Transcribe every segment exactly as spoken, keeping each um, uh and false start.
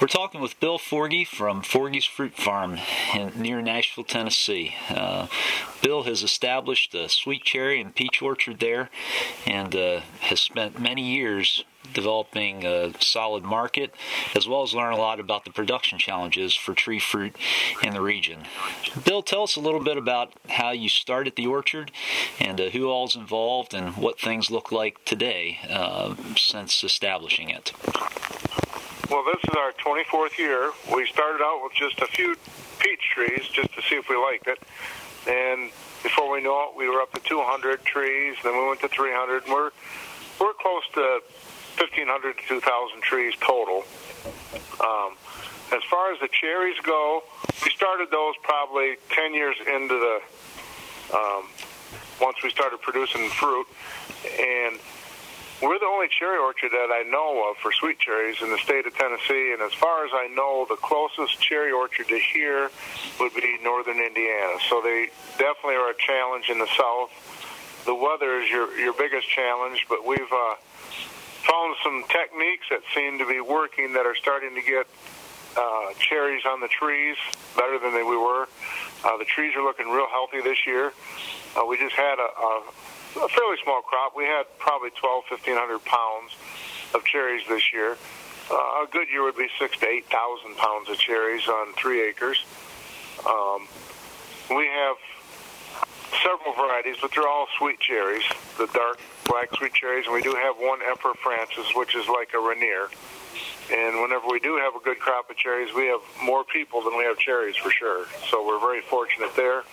We're talking with Bill Forgy from Forgy's Fruit Farm in, near Nashville, Tennessee. Uh, Bill has established a sweet cherry and peach orchard there and uh, has spent many years developing a solid market, as well as learn a lot about the production challenges for tree fruit in the region. Bill, tell us a little bit about how you started the orchard and uh, who all's involved and what things look like today uh, since establishing it. Well, this is our twenty-fourth year. We started out with just a few peach trees just to see if we liked it. And before we knew it, we were up to two hundred trees. Then we went to three hundred. And we're, we're close to fifteen hundred to two thousand trees total. Um, as far as the cherries go, we started those probably ten years into the, um, once we started producing fruit. And we're the only cherry orchard that I know of for sweet cherries in the state of Tennessee, and as far as I know, the closest cherry orchard to here would be northern Indiana. So they definitely are a challenge in the south. The weather is your, your biggest challenge, but we've uh, found some techniques that seem to be working that are starting to get uh, cherries on the trees better than they we were. Uh, the trees are looking real healthy this year. Uh, we just had a... a a fairly small crop. We had probably twelve, fifteen hundred pounds of cherries this year. Uh, a good year would be six to eight thousand pounds of cherries on three acres. Um, we have several varieties, but they're all sweet cherries, the dark black sweet cherries, and we do have one Emperor Francis, which is like a Rainier. And whenever we do have a good crop of cherries, we have more people than we have cherries for sure. So we're very fortunate there.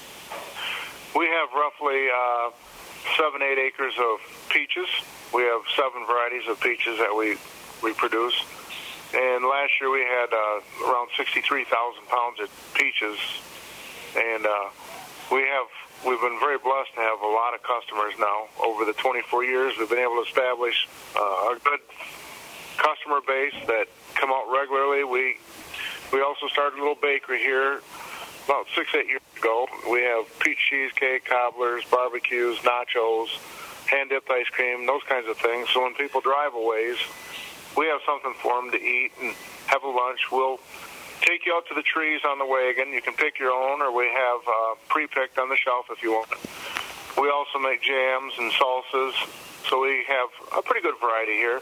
We have roughly uh, seven, eight acres of peaches. We have seven varieties of peaches that we, we produce. And last year we had uh, around sixty-three thousand pounds of peaches. And uh, we have, we've been very blessed to have a lot of customers now. Over the twenty-four years, we've been able to establish uh, a good customer base that come out regularly. We, we also started a little bakery here about six, eight years ago. We have peach cheesecake, cobblers, barbecues, nachos, hand-dipped ice cream, those kinds of things. So when people drive a ways, we have something for them to eat and have a lunch. We'll take you out to the trees on the wagon. You can pick your own, or we have uh, pre-picked on the shelf if you want. We also make jams and salsas, so we have a pretty good variety here.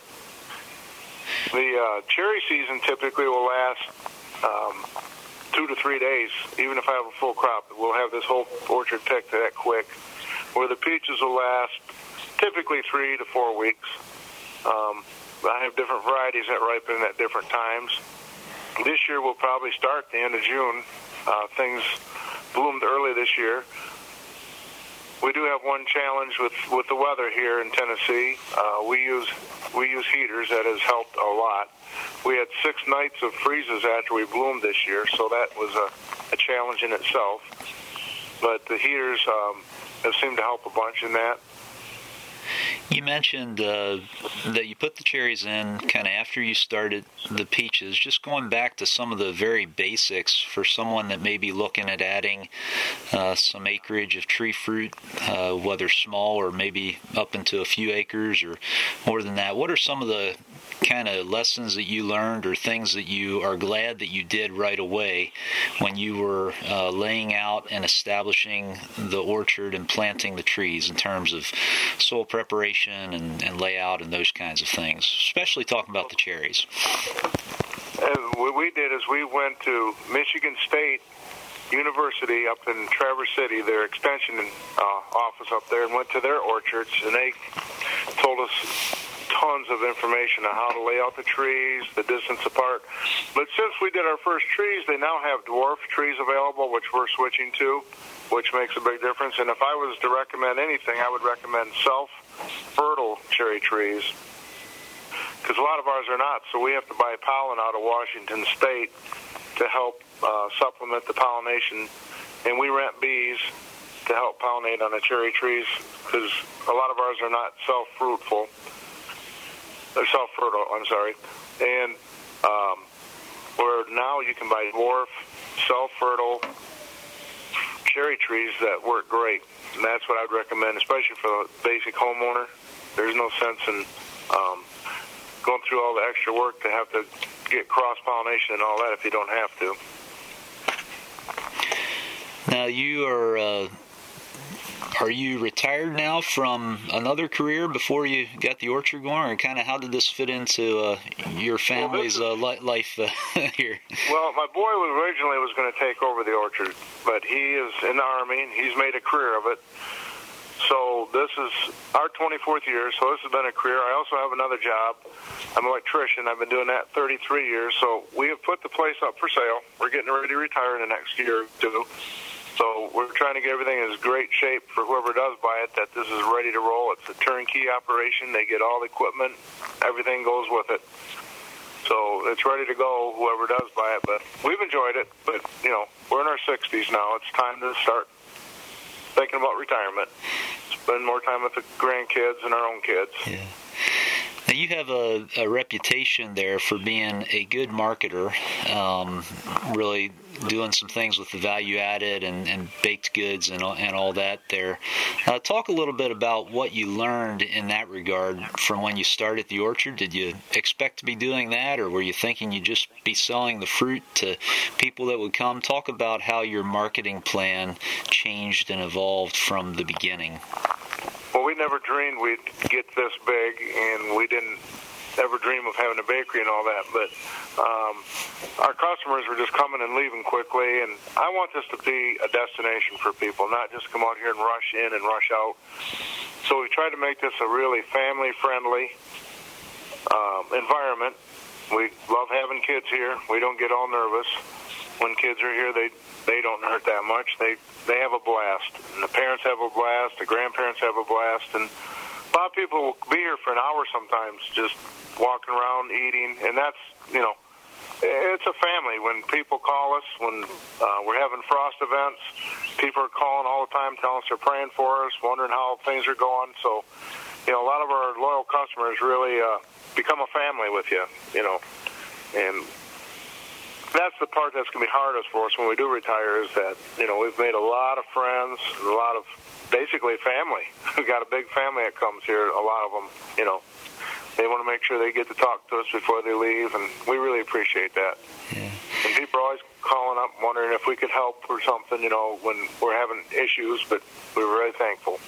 The uh, cherry season typically will last um, two to three days, even if I have a full crop. We'll have this whole orchard picked that quick. Where the peaches will last typically three to four weeks. Um, I have different varieties that ripen at different times. This year we'll probably start at the end of June. Uh, things bloomed early this year. We do have one challenge with, with the weather here in Tennessee. Uh, we use we use heaters. That has helped a lot. We had six nights of freezes after we bloomed this year, so that was a, a challenge in itself. But the heaters um, have seemed to help a bunch in that. You mentioned uh, that you put the cherries in kind of after you started the peaches. Just going back to some of the very basics for someone that may be looking at adding uh, some acreage of tree fruit, uh, whether small or maybe up into a few acres or more than that. What are some of the kind of lessons that you learned or things that you are glad that you did right away when you were uh, laying out and establishing the orchard and planting the trees in terms of soil preparation and, and layout and those kinds of things, especially talking about the cherries? And what we did is we went to Michigan State University up in Traverse City, their extension uh, office up there, and went to their orchards, and they told us tons of information on how to lay out the trees, the distance apart. But since we did our first trees, they now have dwarf trees available, which we're switching to, which makes a big difference. And if I was to recommend anything, I would recommend self-fertile cherry trees, because a lot of ours are not, so we have to buy pollen out of Washington State to help uh, supplement the pollination, and we rent bees to help pollinate on the cherry trees, because a lot of ours are not self-fruitful. They're self-fertile, I'm sorry. And um, where now you can buy dwarf, self-fertile cherry trees that work great. And that's what I'd recommend, especially for the basic homeowner. There's no sense in um, going through all the extra work to have to get cross-pollination and all that if you don't have to. Now, you are uh, are you retired now from another career before you got the orchard going, or kind of how did this fit into uh, your family's well, is, uh, life uh, here? Well, my boy was originally was going to take over the orchard, but he is in the Army, and he's made a career of it. So this is our twenty-fourth year, so this has been a career. I also have another job. I'm an electrician. I've been doing that thirty-three years. So we have put the place up for sale. We're getting ready to retire in the next year or two. So we're trying to get everything in great shape for whoever does buy it, that this is ready to roll. It's a turnkey operation. They get all the equipment. Everything goes with it. So it's ready to go, whoever does buy it. But we've enjoyed it. But, you know, we're in our sixties now. It's time to start thinking about retirement. Spend more time with the grandkids and our own kids. Yeah. Now, you have a, a reputation there for being a good marketer, um, really doing some things with the value added and, and baked goods and, and all that there. Uh, talk a little bit about what you learned in that regard from when you started the orchard. Did you expect to be doing that, or were you thinking you'd just be selling the fruit to people that would come? Talk about how your marketing plan changed and evolved from the beginning. Well, we never dreamed we'd get this big, and we didn't ever dream of having a bakery and all that. But um, our customers were just coming and leaving quickly, and I want this to be a destination for people, not just come out here and rush in and rush out. So we tried to make this a really family-friendly um, environment. We love having kids here. We don't get all nervous. When kids are here, they they don't hurt that much. They they have a blast. And the parents have a blast. The grandparents have a blast. And a lot of people will be here for an hour sometimes, just walking around, eating. And that's, you know, it's a family. When people call us, when uh, we're having frost events, people are calling all the time, telling us they're praying for us, wondering how things are going. So, you know, a lot of our loyal customers really uh, become a family with you, you know. And that's the part that's going to be hardest for us when we do retire, is that, you know, we've made a lot of friends, a lot of basically family. We've got a big family that comes here, a lot of them, you know. They want to make sure they get to talk to us before they leave, and we really appreciate that. Yeah. And people are always calling up wondering if we could help or something, you know, when we're having issues, but we're very thankful.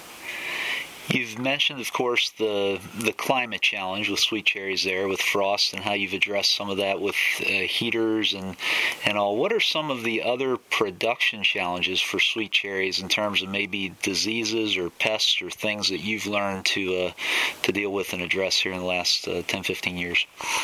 You've mentioned, of course, the the climate challenge with sweet cherries there, with frost, and how you've addressed some of that with uh, heaters and, and all. What are some of the other production challenges for sweet cherries in terms of maybe diseases or pests or things that you've learned to uh, to deal with and address here in the last uh, ten, fifteen years?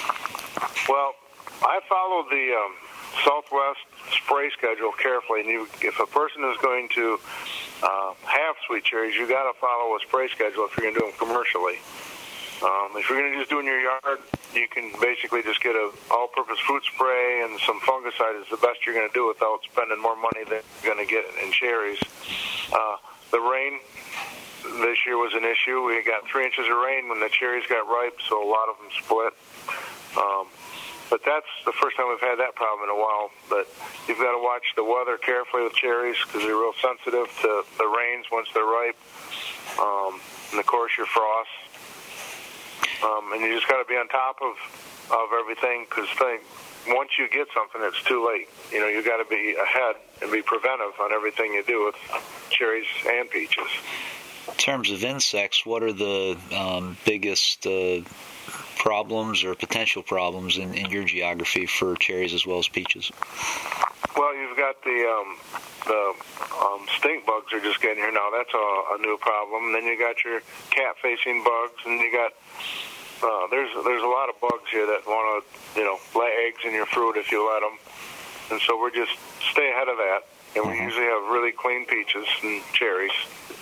Well, I follow the um, Southwest spray schedule carefully, and you, if a person is going to Uh, have sweet cherries, you got to follow a spray schedule if you're going to do them commercially. Um, if you're going to just do in your yard, you can basically just get a all-purpose fruit spray and some fungicide is the best you're going to do without spending more money than you're going to get in cherries. Uh, the rain this year was an issue. We got three inches of rain when the cherries got ripe, so a lot of them split. Um, But that's the first time we've had that problem in a while. But you've got to watch the weather carefully with cherries because they're real sensitive to the rains once they're ripe. Um, and, of course, your frost. Um, and you just got to be on top of, of everything because once you get something, it's too late. You know, you got to be ahead and be preventive on everything you do with cherries and peaches. In terms of insects, what are the um, biggest uh, problems or potential problems in, in your geography for cherries as well as peaches? Well, you've got the um, the um, stink bugs are just getting here now. That's a, a new problem. And then you got your cat-facing bugs, and you got uh, there's there's a lot of bugs here that want to you know lay eggs in your fruit if you let them. And so we're just stay ahead of that. And we mm-hmm. usually have really clean peaches and cherries.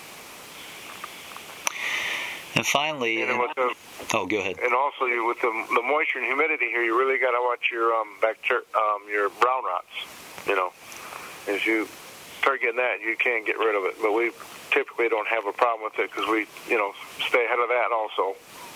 And finally, and with the, oh, go ahead. And also, you, with the, the moisture and humidity here, you really got to watch your um, bacteria, um, your brown rots. You know, if you start getting that, you can't get rid of it. But we typically don't have a problem with it because we, you know, stay ahead of that also.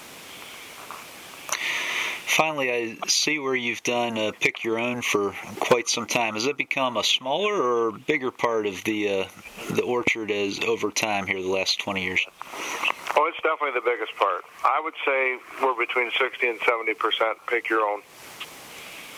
Finally, I see where you've done uh, Pick Your Own for quite some time. Has it become a smaller or bigger part of the uh, the orchard as over time here the last twenty years? Oh, it's definitely the biggest part. I would say we're between sixty and seventy percent Pick Your Own.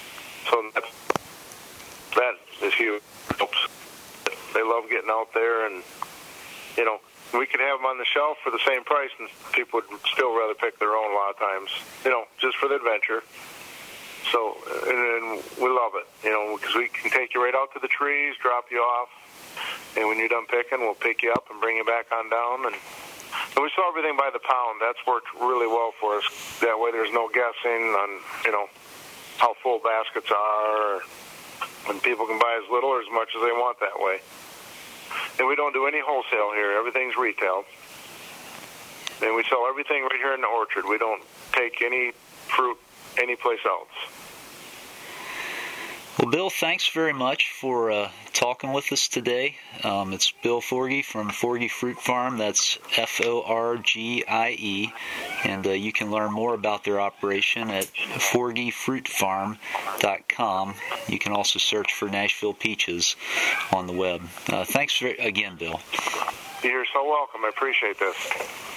So that's, that is huge. They love getting out there, and, you know, we could have them on the shelf for the same price, and people would still rather pick their own a lot of times, you know, just for the adventure. So, and, and we love it, you know, because we can take you right out to the trees, drop you off, and when you're done picking, we'll pick you up and bring you back on down. And, and we sell everything by the pound. That's worked really well for us. That way there's no guessing on, you know, how full baskets are, and people can buy as little or as much as they want that way. And we don't do any wholesale here. Everything's retail. And we sell everything right here in the orchard. We don't take any fruit anyplace else. Well, Bill, thanks very much for uh, talking with us today. Um, it's Bill Forgie from Forgie Fruit Farm. That's F O R G I E. And uh, you can learn more about their operation at forgie fruit farm dot com. You can also search for Nashville Peaches on the web. Uh, thanks for, again, Bill. You're so welcome. I appreciate this.